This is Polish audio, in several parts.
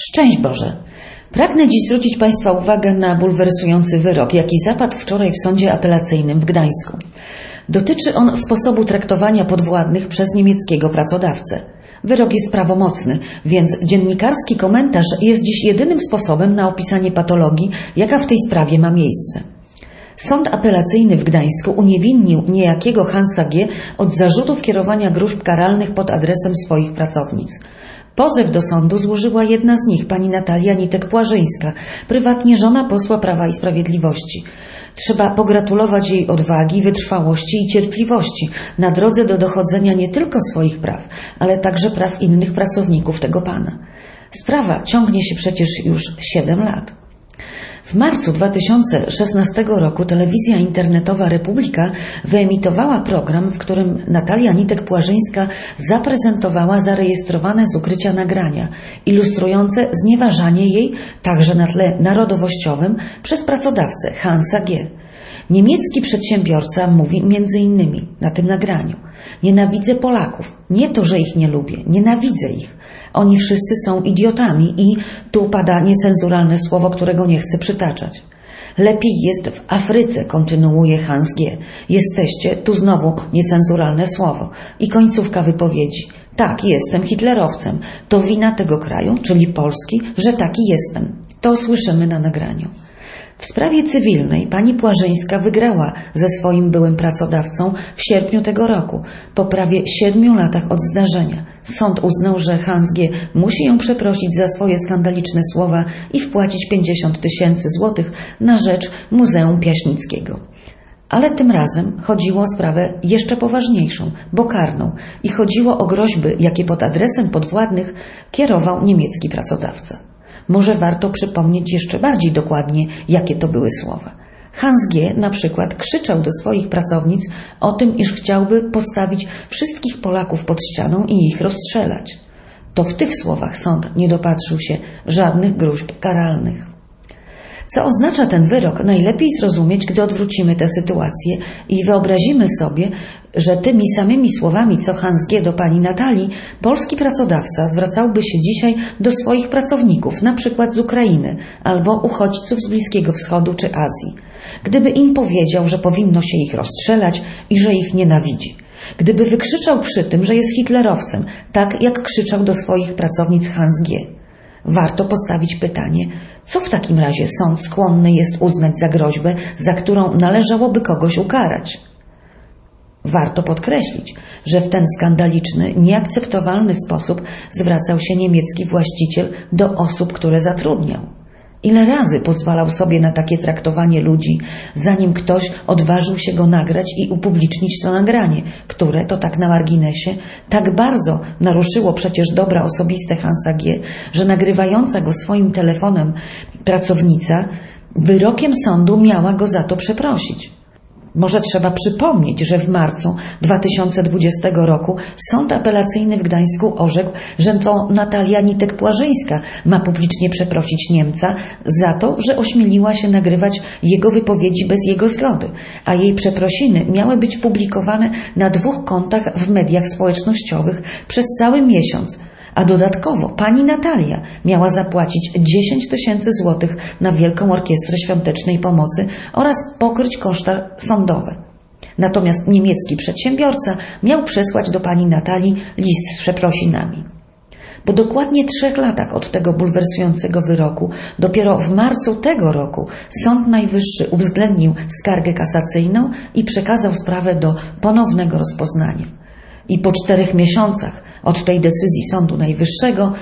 Szczęść Boże! Pragnę dziś zwrócić Państwa uwagę na bulwersujący wyrok, jaki zapadł wczoraj w Sądzie Apelacyjnym w Gdańsku. Dotyczy on sposobu traktowania podwładnych przez niemieckiego pracodawcę. Wyrok jest prawomocny, więc dziennikarski komentarz jest dziś jedynym sposobem na opisanie patologii, jaka w tej sprawie ma miejsce. Sąd apelacyjny w Gdańsku uniewinnił niejakiego Hansa G. od zarzutów kierowania gróźb karalnych pod adresem swoich pracownic. Pozew do sądu złożyła jedna z nich, pani Natalia Nitek-Płażyńska, prywatnie żona posła Prawa i Sprawiedliwości. Trzeba pogratulować jej odwagi, wytrwałości i cierpliwości na drodze do dochodzenia nie tylko swoich praw, ale także praw innych pracowników tego pana. Sprawa ciągnie się przecież już 7 lat. W marcu 2016 roku telewizja internetowa Republika wyemitowała program, w którym Natalia Nitek-Płażyńska zaprezentowała zarejestrowane z ukrycia nagrania, ilustrujące znieważanie jej, także na tle narodowościowym, przez pracodawcę Hansa G. Niemiecki przedsiębiorca mówi m.in. na tym nagraniu: nienawidzę Polaków, nie to, że ich nie lubię, nienawidzę ich. Oni wszyscy są idiotami i tu pada niecenzuralne słowo, którego nie chcę przytaczać. Lepiej jest w Afryce, kontynuuje Hans G. Jesteście, tu znowu niecenzuralne słowo. I końcówka wypowiedzi. Tak, jestem hitlerowcem. To wina tego kraju, czyli Polski, że taki jestem. To słyszymy na nagraniu. W sprawie cywilnej pani Płażyńska wygrała ze swoim byłym pracodawcą w sierpniu tego roku, po prawie 7 latach od zdarzenia. Sąd uznał, że Hans G. musi ją przeprosić za swoje skandaliczne słowa i wpłacić 50 000 złotych na rzecz Muzeum Piaśnickiego. Ale tym razem chodziło o sprawę jeszcze poważniejszą, bo karną, i chodziło o groźby, jakie pod adresem podwładnych kierował niemiecki pracodawca. Może warto przypomnieć jeszcze bardziej dokładnie, jakie to były słowa. Hans G. na przykład krzyczał do swoich pracownic o tym, iż chciałby postawić wszystkich Polaków pod ścianą i ich rozstrzelać. To w tych słowach sąd nie dopatrzył się żadnych gróźb karalnych. Co oznacza ten wyrok, najlepiej zrozumieć, gdy odwrócimy tę sytuację i wyobrazimy sobie, że tymi samymi słowami, co Hans G. do pani Natalii, polski pracodawca zwracałby się dzisiaj do swoich pracowników, na przykład z Ukrainy, albo uchodźców z Bliskiego Wschodu czy Azji. Gdyby im powiedział, że powinno się ich rozstrzelać i że ich nienawidzi. Gdyby wykrzyczał przy tym, że jest hitlerowcem, tak jak krzyczał do swoich pracownic Hans G. Warto postawić pytanie, co w takim razie sąd skłonny jest uznać za groźbę, za którą należałoby kogoś ukarać. Warto podkreślić, że w ten skandaliczny, nieakceptowalny sposób zwracał się niemiecki właściciel do osób, które zatrudniał. Ile razy pozwalał sobie na takie traktowanie ludzi, zanim ktoś odważył się go nagrać i upublicznić to nagranie, które, to tak na marginesie, tak bardzo naruszyło przecież dobra osobiste Hansa G., że nagrywająca go swoim telefonem pracownica wyrokiem sądu miała go za to przeprosić. Może trzeba przypomnieć, że w marcu 2020 roku Sąd Apelacyjny w Gdańsku orzekł, że to Natalia Nitek-Płażyńska ma publicznie przeprosić Niemca za to, że ośmieliła się nagrywać jego wypowiedzi bez jego zgody, a jej przeprosiny miały być publikowane na 2 kontach w mediach społecznościowych przez cały miesiąc. A dodatkowo pani Natalia miała zapłacić 10 000 złotych na Wielką Orkiestrę Świątecznej Pomocy oraz pokryć koszty sądowe. Natomiast niemiecki przedsiębiorca miał przesłać do pani Natalii list z przeprosinami. Po dokładnie 3 latach od tego bulwersującego wyroku, dopiero w marcu tego roku Sąd Najwyższy uwzględnił skargę kasacyjną i przekazał sprawę do ponownego rozpoznania. I po 4 miesiącach od tej decyzji Sądu Najwyższego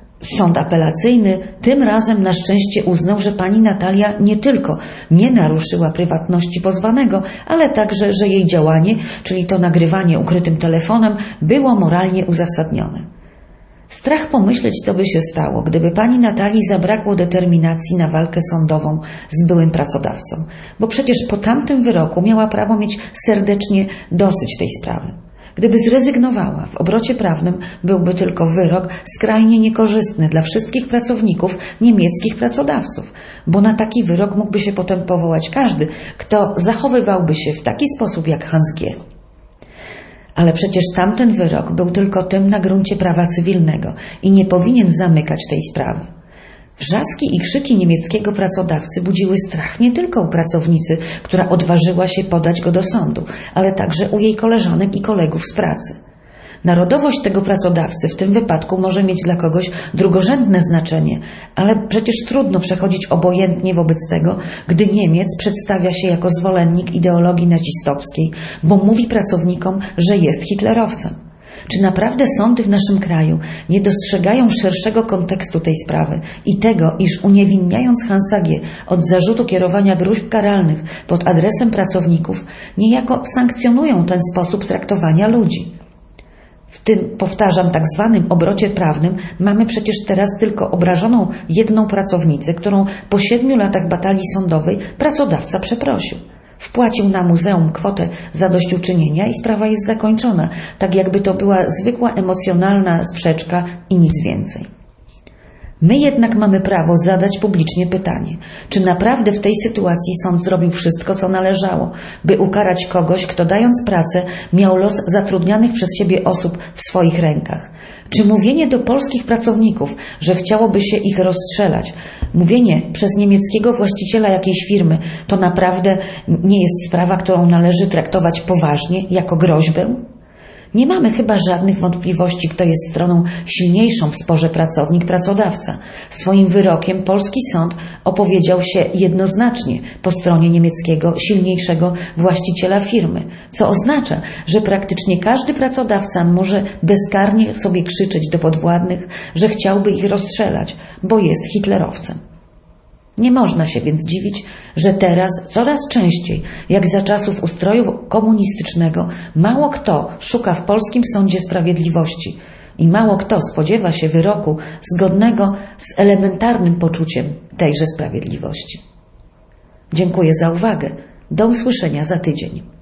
Sąd Apelacyjny tym razem na szczęście uznał, że pani Natalia nie tylko nie naruszyła prywatności pozwanego, ale także, że jej działanie, czyli to nagrywanie ukrytym telefonem, było moralnie uzasadnione. Strach pomyśleć, co by się stało, gdyby pani Natalii zabrakło determinacji na walkę sądową z byłym pracodawcą, bo przecież po tamtym wyroku miała prawo mieć serdecznie dosyć tej sprawy. Gdyby zrezygnowała, w obrocie prawnym byłby tylko wyrok skrajnie niekorzystny dla wszystkich pracowników niemieckich pracodawców, bo na taki wyrok mógłby się potem powołać każdy, kto zachowywałby się w taki sposób jak Hans G. Ale przecież tamten wyrok był tylko tym na gruncie prawa cywilnego i nie powinien zamykać tej sprawy. Wrzaski i krzyki niemieckiego pracodawcy budziły strach nie tylko u pracownicy, która odważyła się podać go do sądu, ale także u jej koleżanek i kolegów z pracy. Narodowość tego pracodawcy w tym wypadku może mieć dla kogoś drugorzędne znaczenie, ale przecież trudno przechodzić obojętnie wobec tego, gdy Niemiec przedstawia się jako zwolennik ideologii nazistowskiej, bo mówi pracownikom, że jest hitlerowcem. Czy naprawdę sądy w naszym kraju nie dostrzegają szerszego kontekstu tej sprawy i tego, iż uniewinniając Hansa G. od zarzutu kierowania gróźb karalnych pod adresem pracowników, niejako sankcjonują ten sposób traktowania ludzi? W tym, powtarzam, tak zwanym obrocie prawnym mamy przecież teraz tylko obrażoną jedną pracownicę, którą po 7 latach batalii sądowej pracodawca przeprosił. Wpłacił na muzeum kwotę zadośćuczynienia i sprawa jest zakończona, tak jakby to była zwykła emocjonalna sprzeczka i nic więcej. My jednak mamy prawo zadać publicznie pytanie, czy naprawdę w tej sytuacji sąd zrobił wszystko, co należało, by ukarać kogoś, kto dając pracę miał los zatrudnianych przez siebie osób w swoich rękach. Czy mówienie do polskich pracowników, że chciałoby się ich rozstrzelać, mówienie przez niemieckiego właściciela jakiejś firmy, to naprawdę nie jest sprawa, którą należy traktować poważnie, jako groźbę? Nie mamy chyba żadnych wątpliwości, kto jest stroną silniejszą w sporze pracownik-pracodawca. Swoim wyrokiem polski sąd opowiedział się jednoznacznie po stronie niemieckiego, silniejszego właściciela firmy, co oznacza, że praktycznie każdy pracodawca może bezkarnie sobie krzyczeć do podwładnych, że chciałby ich rozstrzelać, bo jest hitlerowcem. Nie można się więc dziwić, że teraz coraz częściej, jak za czasów ustroju komunistycznego, mało kto szuka w polskim sądzie sprawiedliwości i mało kto spodziewa się wyroku zgodnego z elementarnym poczuciem tejże sprawiedliwości. Dziękuję za uwagę. Do usłyszenia za tydzień.